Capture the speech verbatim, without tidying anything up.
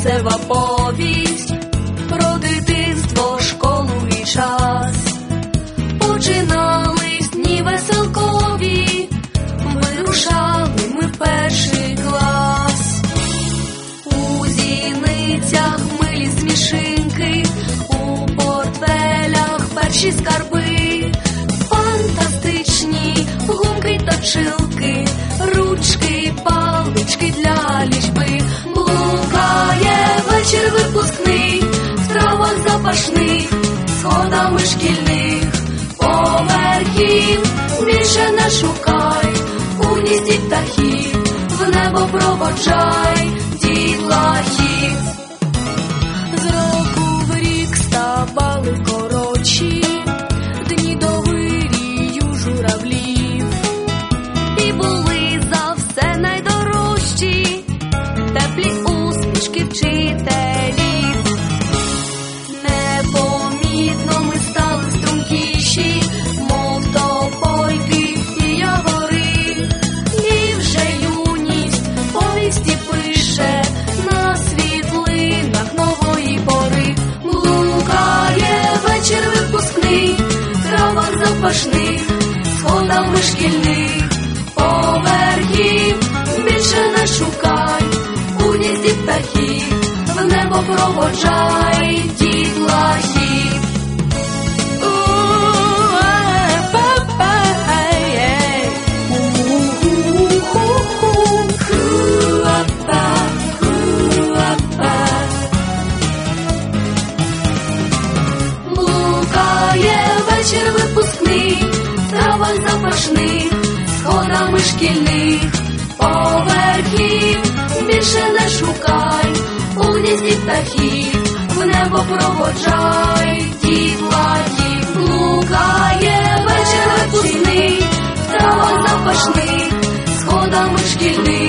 веселова повість про дитинство, школу і час. Починались дні веселкові, вирушали ми в перший клас. У зіницях милі смішинки, у портфелях перші скарби, фантастичні гумки й точилки, ручки, палички для лічби. Блукає вечір випускний, в травах запашних, сходами шкільних поверхів. Більше не шукай у гнізді птахів, в небо проводжай дітлахів. З року в рік ставали коротші дні до вирію журавлів, і були за все найдорожчі теплі усмішки вчителів. Непомітно ми стали стрункіші, мов топольки і ягори, і вже юність повісті пише на світлинах нової пори. Блукає вечір випускний, в травах запашних, сходами шкільних поверхів. Більше не шукай у гнізді птахів, в небо проводжай дітлахів. Блукає вечір випускний, в травах запашних, сходами шкільних поверхів. Більше не шукай у гнізді птахів, в небо проводжай дітлахів. Блукає вечір випускний, в травах запашних, сходами шкільних